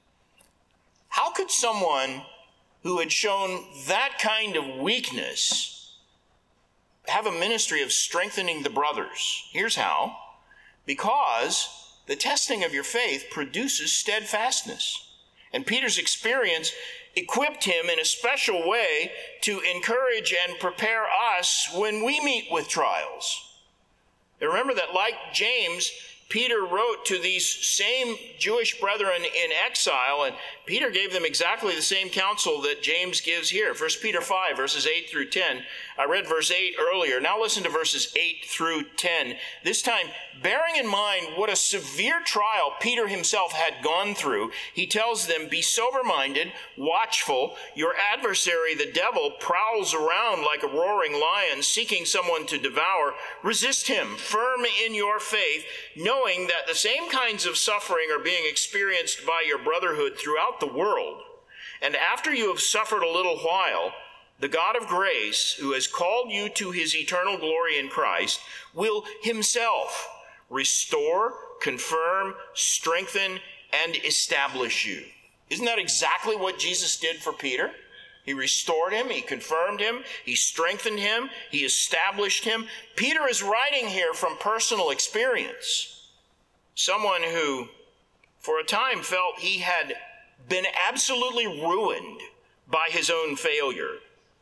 How could someone who had shown that kind of weakness have a ministry of strengthening the brothers? Here's how. Because the testing of your faith produces steadfastness. And Peter's experience equipped him in a special way to encourage and prepare us when we meet with trials. And remember that, like James, Peter wrote to these same Jewish brethren in exile, and Peter gave them exactly the same counsel that James gives here. 1 Peter 5, verses 8 through 10. I read verse 8 earlier. Now listen to verses 8 through 10. This time, bearing in mind what a severe trial Peter himself had gone through, he tells them, be sober-minded, watchful. Your adversary, the devil, prowls around like a roaring lion, seeking someone to devour. Resist him, firm in your faith, knowing that the same kinds of suffering are being experienced by your brotherhood throughout the world. And after you have suffered a little while, the God of grace, who has called you to his eternal glory in Christ, will himself restore, confirm, strengthen, and establish you. Isn't that exactly what Jesus did for Peter? He restored him, he confirmed him, he strengthened him, he established him. Peter is writing here from personal experience. Someone who, for a time, felt he had been absolutely ruined by his own failure.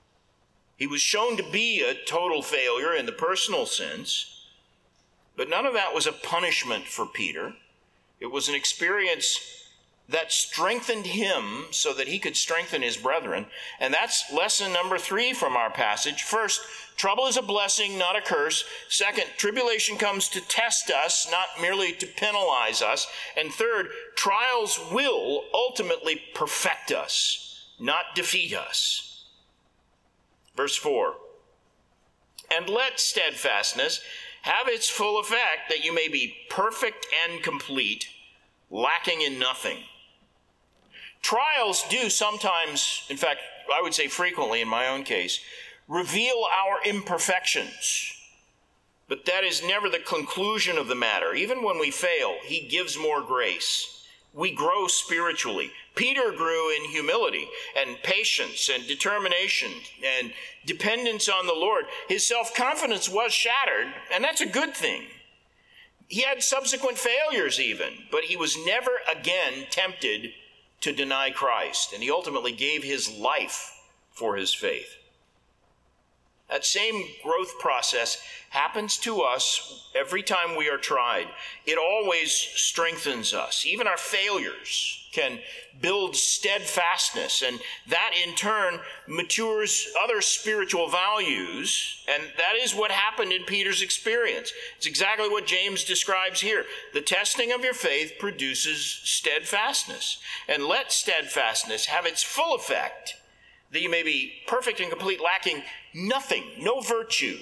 He was shown to be a total failure in the personal sense, but none of that was a punishment for Peter. It was an experience that strengthened him so that he could strengthen his brethren. And that's lesson number 3 from our passage. First, trouble is a blessing, not a curse. Second, tribulation comes to test us, not merely to penalize us. And third, trials will ultimately perfect us, not defeat us. Verse 4, and let steadfastness have its full effect, that you may be perfect and complete, lacking in nothing. Trials do sometimes, in fact, I would say frequently in my own case, reveal our imperfections. But that is never the conclusion of the matter. Even when we fail, he gives more grace. we grow spiritually. Peter grew in humility and patience and determination and dependence on the Lord. His self-confidence was shattered, and that's a good thing. He had subsequent failures even, but he was never again tempted to deny Christ, and he ultimately gave his life for his faith. That same growth process happens to us every time we are tried. It always strengthens us. Even our failures can build steadfastness, and that in turn matures other spiritual values, and that is what happened in Peter's experience. It's exactly what James describes here. The testing of your faith produces steadfastness, and let steadfastness have its full effect, that you may be perfect and complete, lacking nothing, no virtue.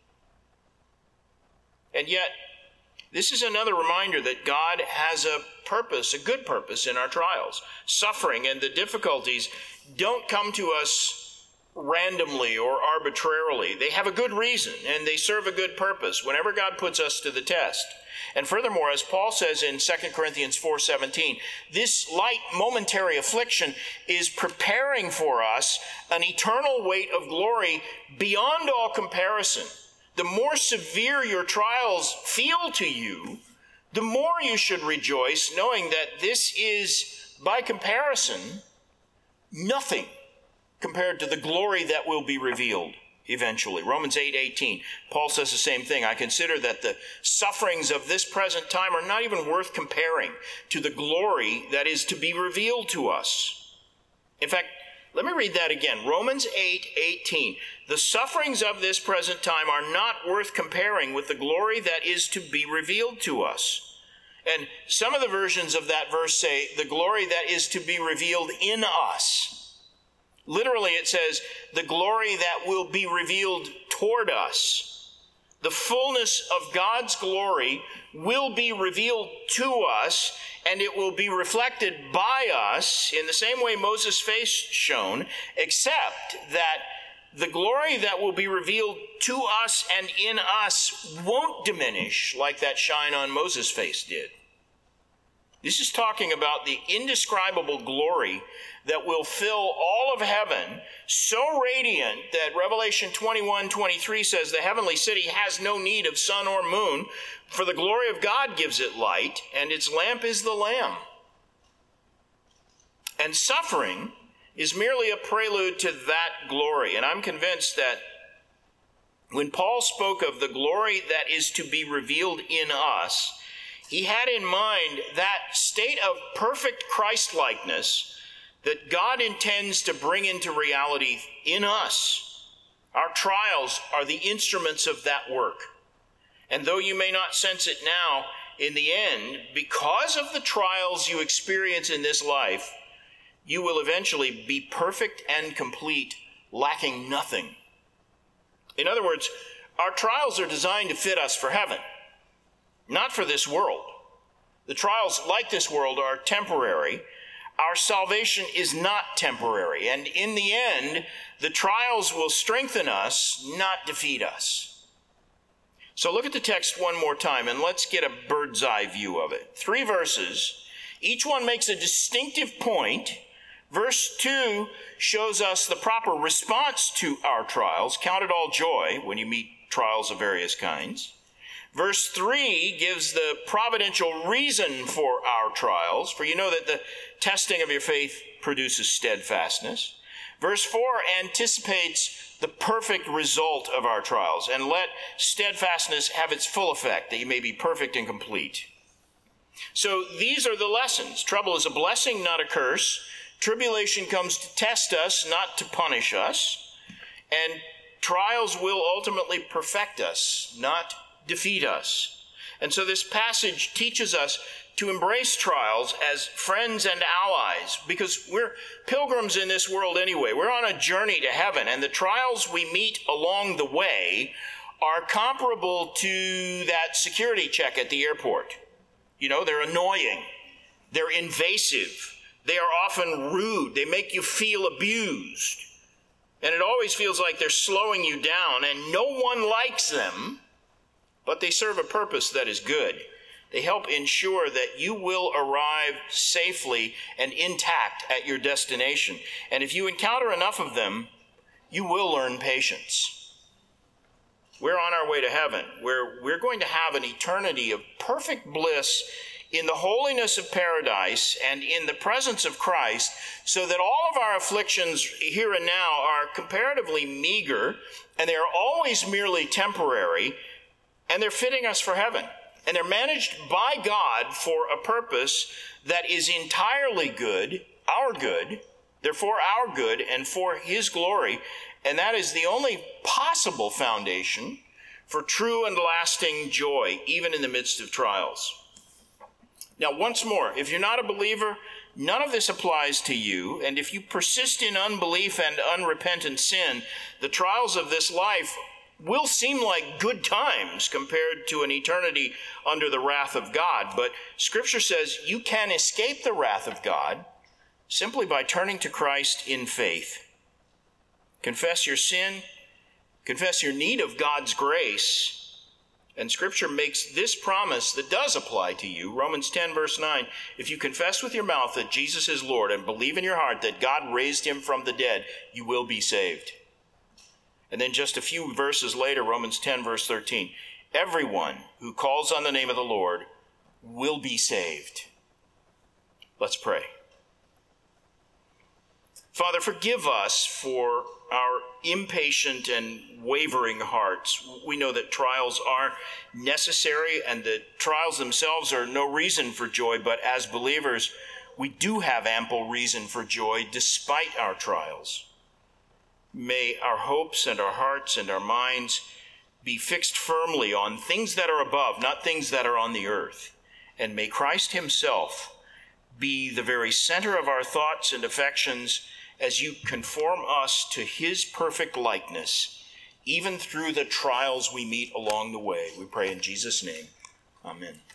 And yet, this is another reminder that God has a purpose, a good purpose in our trials. Suffering and the difficulties don't come to us randomly or arbitrarily. They have a good reason, and they serve a good purpose whenever God puts us to the test. And furthermore, as Paul says in 2 Corinthians 4:17, this light momentary affliction is preparing for us an eternal weight of glory beyond all comparison. The more severe your trials feel to you, the more you should rejoice, knowing that this is, by comparison, nothing compared to the glory that will be revealed eventually. Romans 8:18, Paul says the same thing. I consider that the sufferings of this present time are not even worth comparing to the glory that is to be revealed to us. In fact, let me read that again. Romans 8:18. The sufferings of this present time are not worth comparing with the glory that is to be revealed to us. And some of the versions of that verse say the glory that is to be revealed in us. Literally, it says the glory that will be revealed toward us. The fullness of God's glory will be revealed to us, and it will be reflected by us in the same way Moses' face shone, except that the glory that will be revealed to us and in us won't diminish like that shine on Moses' face did. This is talking about the indescribable glory that will fill all of heaven, so radiant that Revelation 21:23 says the heavenly city has no need of sun or moon, for the glory of God gives it light, and its lamp is the Lamb. And suffering is merely a prelude to that glory. And I'm convinced that when Paul spoke of the glory that is to be revealed in us, he had in mind that state of perfect Christ-likeness that God intends to bring into reality in us. Our trials are the instruments of that work. And though you may not sense it now, in the end, because of the trials you experience in this life, you will eventually be perfect and complete, lacking nothing. In other words, our trials are designed to fit us for heaven, not for this world. The trials, like this world, are temporary. Our salvation is not temporary, and in the end, the trials will strengthen us, not defeat us. So look at the text one more time, and let's get a bird's eye view of it. 3 verses. Each one makes a distinctive point. Verse 2 shows us the proper response to our trials. Count it all joy when you meet trials of various kinds. Verse 3 gives the providential reason for our trials, for you know that the testing of your faith produces steadfastness. Verse 4 anticipates the perfect result of our trials, and let steadfastness have its full effect, that you may be perfect and complete. So these are the lessons. Trouble is a blessing, not a curse. Tribulation comes to test us, not to punish us. And trials will ultimately perfect us, not defeat us. And so this passage teaches us to embrace trials as friends and allies, because we're pilgrims in this world anyway. We're on a journey to heaven, and the trials we meet along the way are comparable to that security check at the airport. You know, they're annoying. They're invasive. They are often rude. They make you feel abused. And it always feels like they're slowing you down, and no one likes them, but they serve a purpose that is good. They help ensure that you will arrive safely and intact at your destination. And if you encounter enough of them, you will learn patience. We're on our way to heaven, where we're going to have an eternity of perfect bliss in the holiness of paradise and in the presence of Christ, so that all of our afflictions here and now are comparatively meager, and they are always merely temporary, and they're fitting us for heaven. And they're managed by God for a purpose that is entirely good, our good, therefore our good, and for his glory. And that is the only possible foundation for true and lasting joy, even in the midst of trials. Now, once more, if you're not a believer, none of this applies to you. And if you persist in unbelief and unrepentant sin, the trials of this life will seem like good times compared to an eternity under the wrath of God. But Scripture says you can escape the wrath of God simply by turning to Christ in faith. Confess your sin, confess your need of God's grace, and Scripture makes this promise that does apply to you. Romans 10, verse 9, if you confess with your mouth that Jesus is Lord and believe in your heart that God raised him from the dead, you will be saved. And then just a few verses later, Romans 10, verse 13, everyone who calls on the name of the Lord will be saved. Let's pray. Father, forgive us for our impatient and wavering hearts. We know that trials are necessary and that trials themselves are no reason for joy, but as believers, we do have ample reason for joy despite our trials. May our hopes and our hearts and our minds be fixed firmly on things that are above, not things that are on the earth. And may Christ himself be the very center of our thoughts and affections as you conform us to his perfect likeness, even through the trials we meet along the way. We pray in Jesus' name. Amen.